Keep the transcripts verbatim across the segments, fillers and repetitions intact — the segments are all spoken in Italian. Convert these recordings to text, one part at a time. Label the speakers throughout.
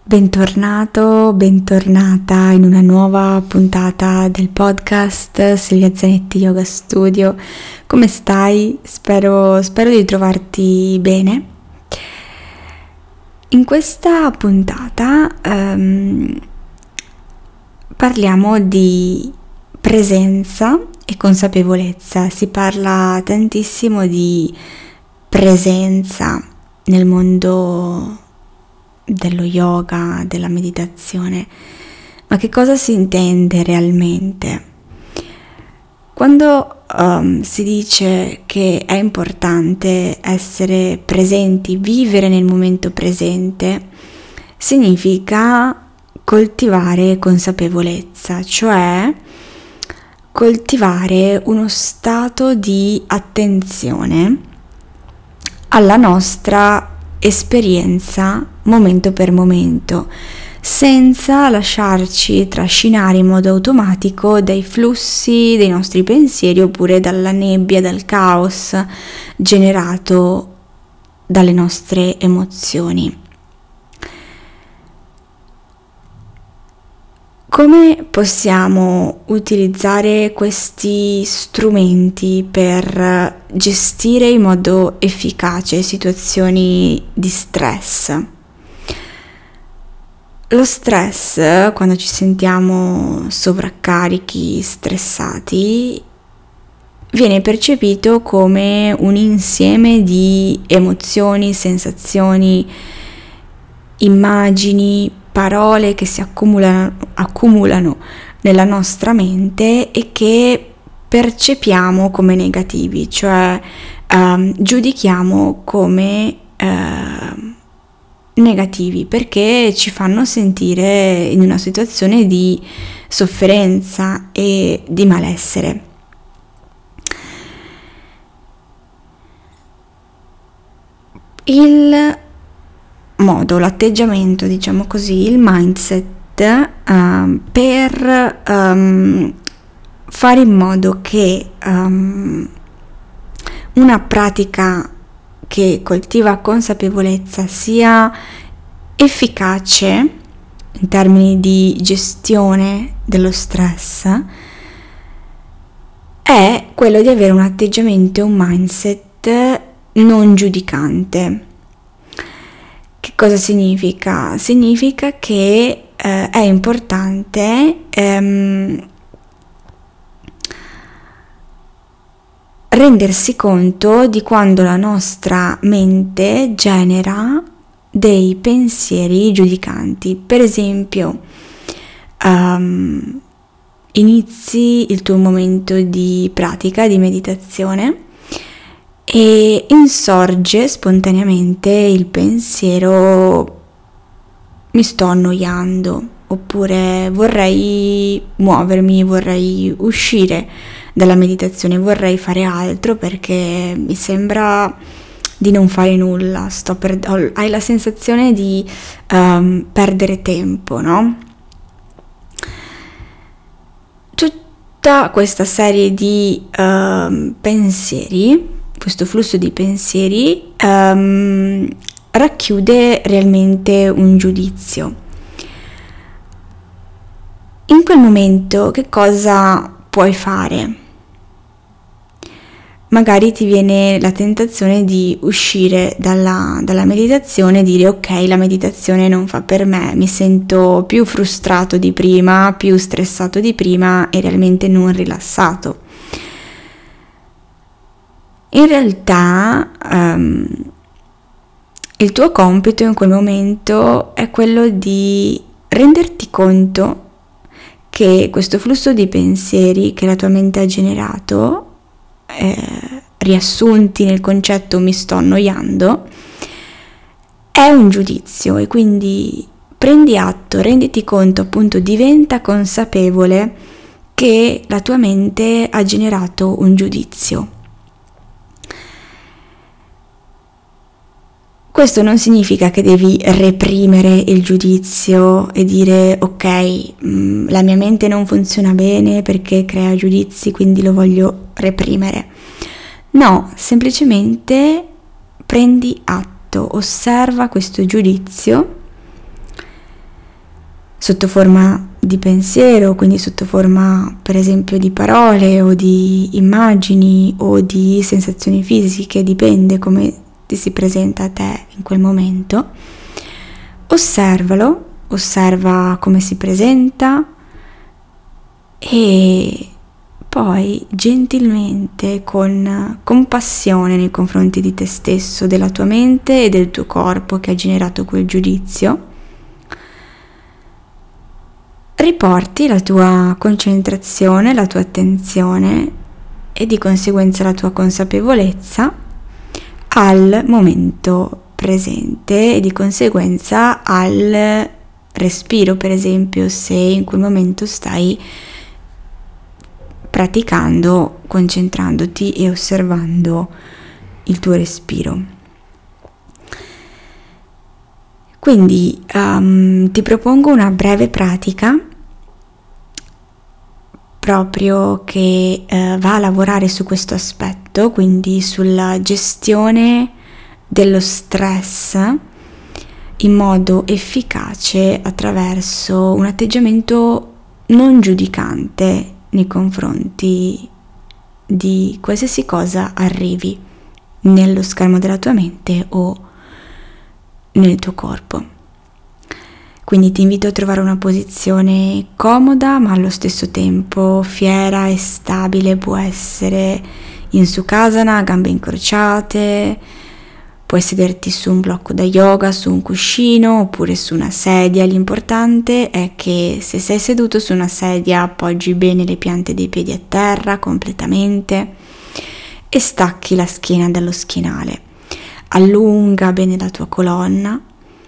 Speaker 1: Bentornato, bentornata in una nuova puntata del podcast Silvia Zanetti Yoga Studio. Come stai? Spero, spero di trovarti bene. In questa puntata um, parliamo di presenza e consapevolezza. Si parla tantissimo di presenza nel mondo dello yoga, della meditazione, ma che cosa si intende realmente? Quando um, si dice che è importante essere presenti, vivere nel momento presente, significa coltivare consapevolezza, cioè coltivare uno stato di attenzione alla nostra esperienza momento per momento, senza lasciarci trascinare in modo automatico dai flussi dei nostri pensieri oppure dalla nebbia, dal caos generato dalle nostre emozioni. Come possiamo utilizzare questi strumenti per gestire in modo efficace situazioni di stress? Lo stress, quando ci sentiamo sovraccarichi, stressati, viene percepito come un insieme di emozioni, sensazioni, immagini, parole che si accumulano, accumulano nella nostra mente e che percepiamo come negativi, cioè um, giudichiamo come uh, negativi perché ci fanno sentire in una situazione di sofferenza e di malessere. Il modo, l'atteggiamento, diciamo così, il mindset uh, per um, fare in modo che um, una pratica che coltiva consapevolezza sia efficace in termini di gestione dello stress è quello di avere un atteggiamento e un mindset non giudicante. Che cosa significa? Significa che eh, è importante ehm, rendersi conto di quando la nostra mente genera dei pensieri giudicanti. Per esempio, um, inizi il tuo momento di pratica, di meditazione, e insorge spontaneamente il pensiero: mi sto annoiando, oppure vorrei muovermi, vorrei uscire dalla meditazione, vorrei fare altro perché mi sembra di non fare nulla, sto per... hai la sensazione di um, perdere tempo, no? Tutta questa serie di uh, pensieri, questo flusso di pensieri um, racchiude realmente un giudizio. In quel momento che cosa puoi fare? Magari ti viene la tentazione di uscire dalla, dalla meditazione e dire: ok, la meditazione non fa per me, mi sento più frustrato di prima, più stressato di prima e realmente non rilassato. In realtà um, il tuo compito in quel momento è quello di renderti conto che questo flusso di pensieri che la tua mente ha generato, eh, riassunti nel concetto mi sto annoiando, è un giudizio, e quindi prendi atto, renditi conto, appunto, diventa consapevole che la tua mente ha generato un giudizio. Questo non significa che devi reprimere il giudizio e dire: ok, mh, la mia mente non funziona bene perché crea giudizi, quindi lo voglio reprimere. No, semplicemente prendi atto, osserva questo giudizio sotto forma di pensiero, quindi sotto forma per esempio di parole o di immagini o di sensazioni fisiche, dipende come ti si presenta a te in quel momento. Osservalo, osserva come si presenta e poi gentilmente, con compassione nei confronti di te stesso, della tua mente e del tuo corpo che ha generato quel giudizio, riporti la tua concentrazione, la tua attenzione e di conseguenza la tua consapevolezza al momento presente e di conseguenza al respiro, per esempio, se in quel momento stai praticando, concentrandoti e osservando il tuo respiro. Quindi um, ti propongo una breve pratica proprio che uh, va a lavorare su questo aspetto, quindi sulla gestione dello stress in modo efficace attraverso un atteggiamento non giudicante nei confronti di qualsiasi cosa arrivi nello schermo della tua mente o nel tuo corpo. Quindi ti invito a trovare una posizione comoda ma allo stesso tempo fiera e stabile. Può essere in Sukhasana, a gambe incrociate, puoi sederti su un blocco da yoga, su un cuscino oppure su una sedia. L'importante è che se sei seduto su una sedia appoggi bene le piante dei piedi a terra completamente e stacchi la schiena dallo schienale. Allunga bene la tua colonna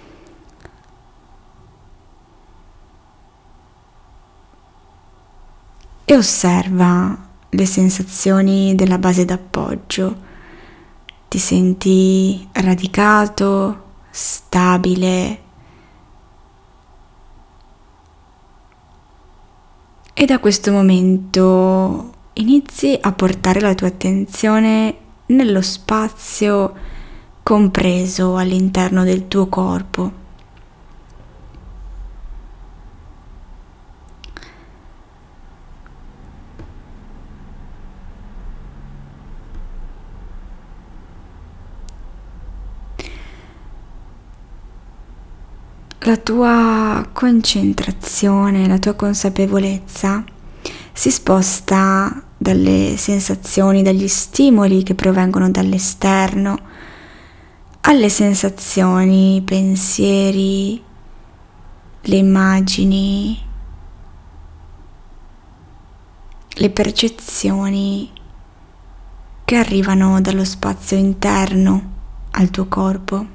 Speaker 1: e osserva le sensazioni della base d'appoggio. Ti senti radicato, stabile e da questo momento inizi a portare la tua attenzione nello spazio compreso all'interno del tuo corpo. La tua concentrazione, la tua consapevolezza si sposta dalle sensazioni, dagli stimoli che provengono dall'esterno alle sensazioni, i pensieri, le immagini, le percezioni che arrivano dallo spazio interno al tuo corpo.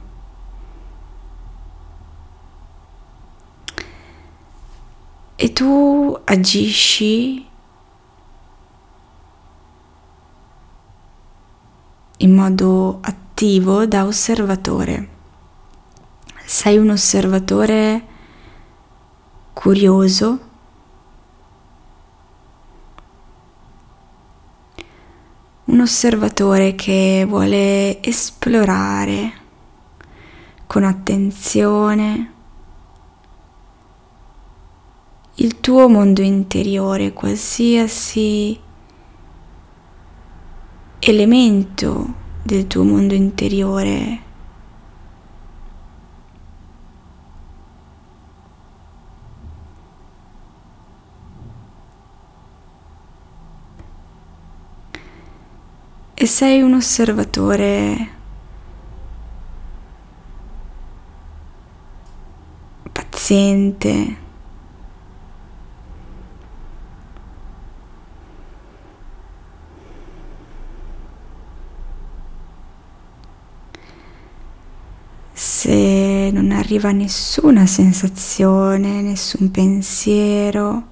Speaker 1: E tu agisci in modo attivo da osservatore. Sei un osservatore curioso, un osservatore che vuole esplorare con attenzione il tuo mondo interiore, qualsiasi elemento del tuo mondo interiore e sei un osservatore paziente, se non arriva nessuna sensazione, nessun pensiero,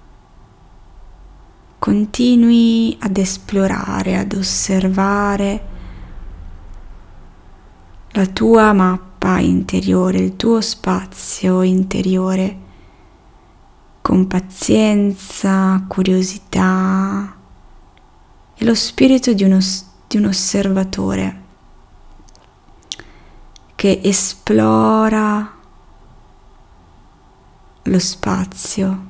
Speaker 1: continui ad esplorare, ad osservare la tua mappa interiore, il tuo spazio interiore, con pazienza, curiosità e lo spirito di, uno, di un osservatore che esplora lo spazio.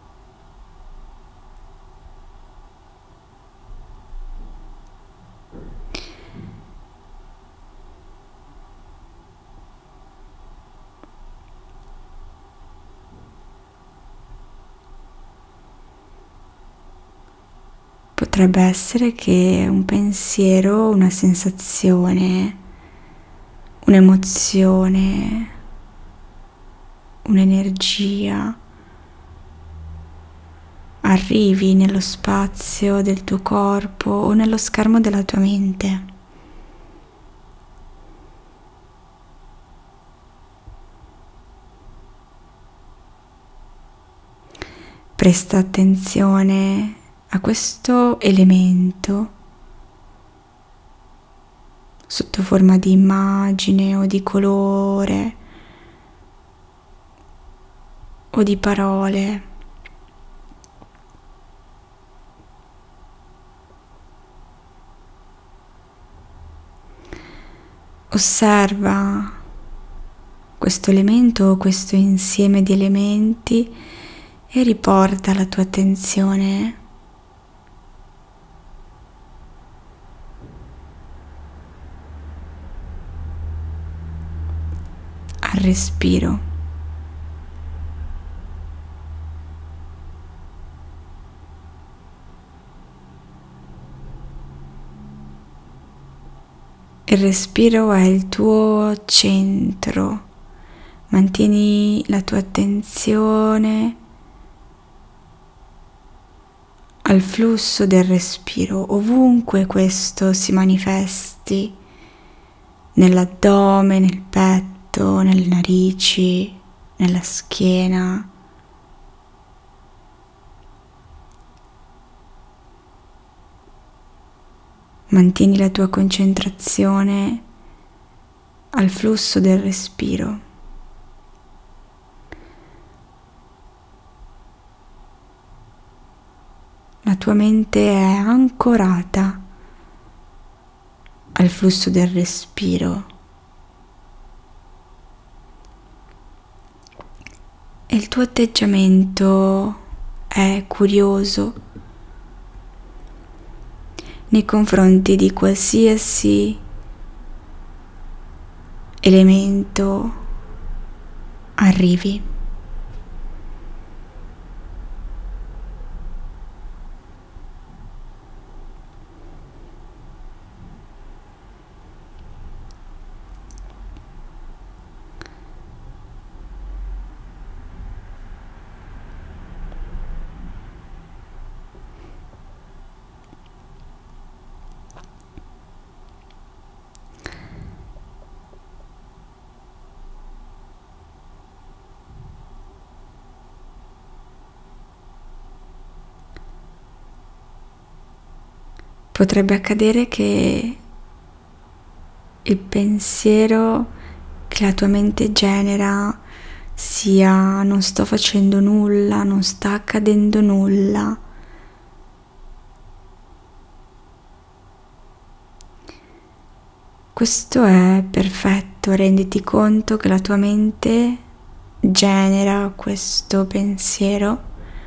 Speaker 1: Potrebbe essere che un pensiero, una sensazione, un'emozione, un'energia arrivi nello spazio del tuo corpo o nello schermo della tua mente. Presta attenzione a questo elemento sotto forma di immagine o di colore o di parole. Osserva questo elemento o questo insieme di elementi e riporta la tua attenzione al respiro. Il respiro è il tuo centro. Mantieni la tua attenzione al flusso del respiro, ovunque questo si manifesti, nell'addome, nel petto, nelle narici, nella schiena. Mantieni la tua concentrazione al flusso del respiro. La tua mente è ancorata al flusso del respiro e il tuo atteggiamento è curioso nei confronti di qualsiasi elemento arrivi. Potrebbe accadere che il pensiero che la tua mente genera sia: non sto facendo nulla, non sta accadendo nulla. Questo è perfetto, renditi conto che la tua mente genera questo pensiero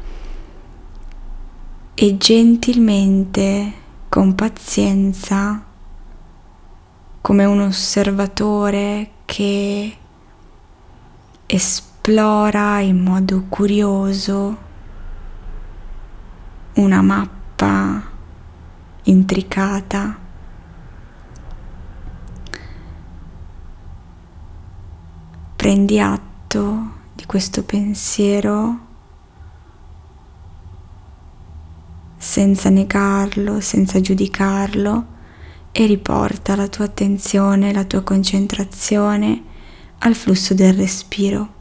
Speaker 1: e gentilmente, con pazienza, come un osservatore che esplora in modo curioso una mappa intricata, prendi atto di questo pensiero senza negarlo, senza giudicarlo, e riporta la tua attenzione, la tua concentrazione al flusso del respiro.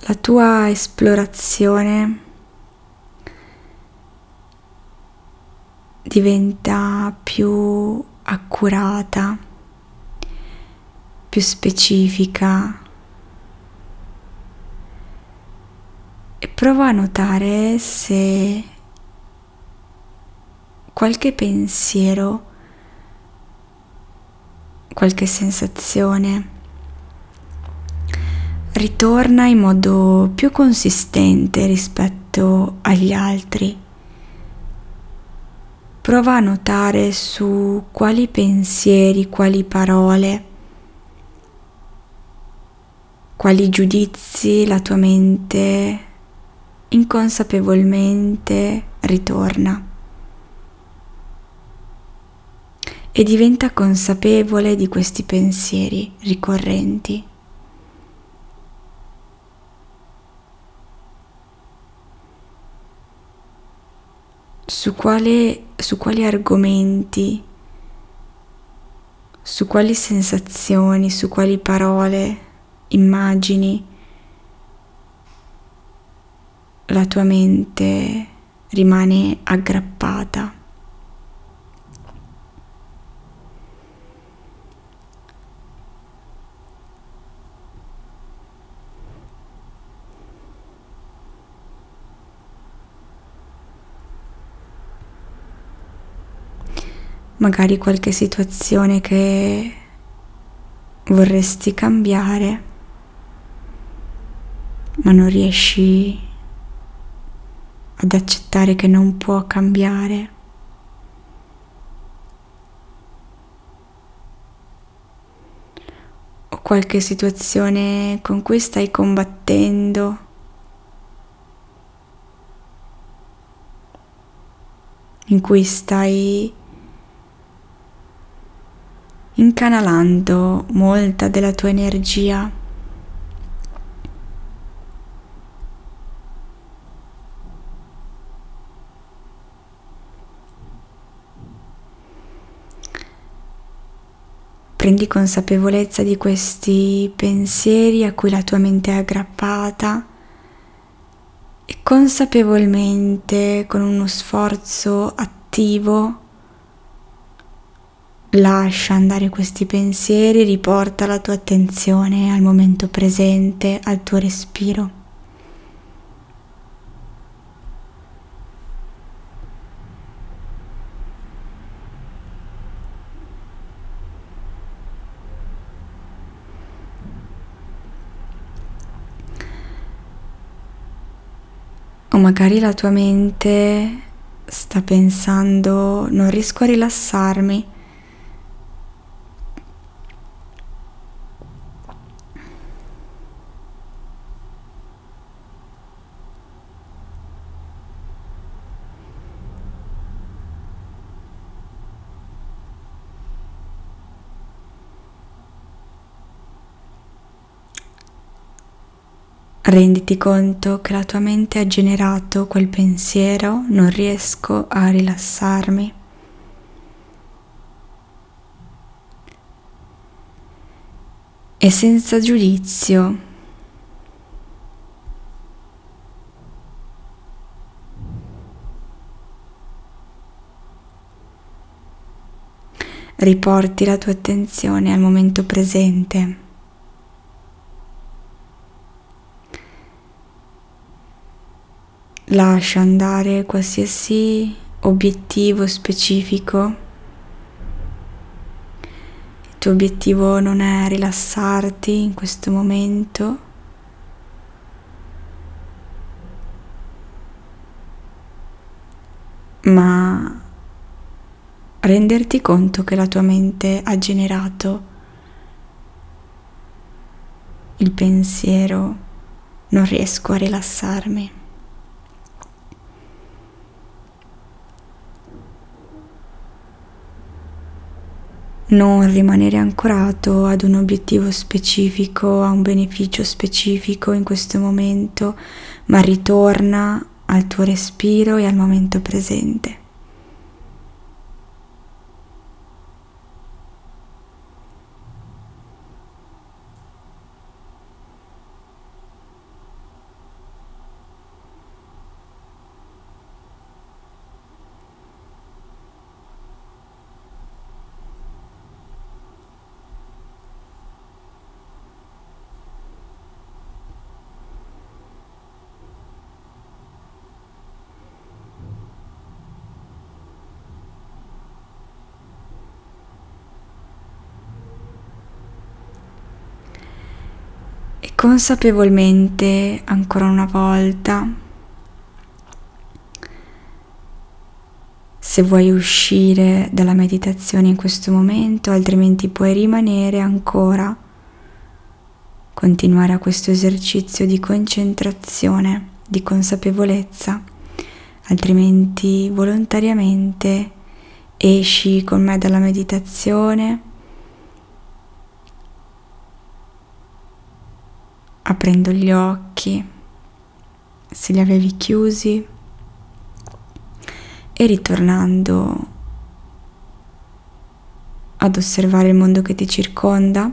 Speaker 1: la tua esplorazione diventa più accurata, più specifica, e prova a notare se qualche pensiero, qualche sensazione ritorna in modo più consistente rispetto agli altri. Prova a notare su quali pensieri, quali parole, quali giudizi la tua mente inconsapevolmente ritorna e diventa consapevole di questi pensieri ricorrenti. Su quale, su quali argomenti, su quali sensazioni, su quali parole, immagini la tua mente rimane aggrappata. Magari qualche situazione che vorresti cambiare, ma non riesci ad accettare che non può cambiare. O qualche situazione con cui stai combattendo, in cui stai incanalando molta della tua energia. Prendi consapevolezza di questi pensieri a cui la tua mente è aggrappata e consapevolmente, con uno sforzo attivo, lascia andare questi pensieri, riporta la tua attenzione al momento presente, al tuo respiro. O magari la tua mente sta pensando: non riesco a rilassarmi. Renditi conto che la tua mente ha generato quel pensiero: non riesco a rilassarmi. E senza giudizio riporti la tua attenzione al momento presente. Lascia andare qualsiasi obiettivo specifico. Il tuo obiettivo non è rilassarti in questo momento, ma renderti conto che la tua mente ha generato il pensiero: non riesco a rilassarmi. Non rimanere ancorato ad un obiettivo specifico, a un beneficio specifico in questo momento, ma ritorna al tuo respiro e al momento presente. E consapevolmente, ancora una volta, se vuoi uscire dalla meditazione in questo momento, altrimenti puoi rimanere ancora, continuare a questo esercizio di concentrazione, di consapevolezza, altrimenti volontariamente esci con me dalla meditazione, aprendo gli occhi, se li avevi chiusi, e ritornando ad osservare il mondo che ti circonda,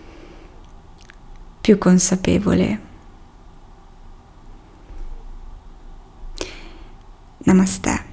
Speaker 1: più consapevole. Namaste.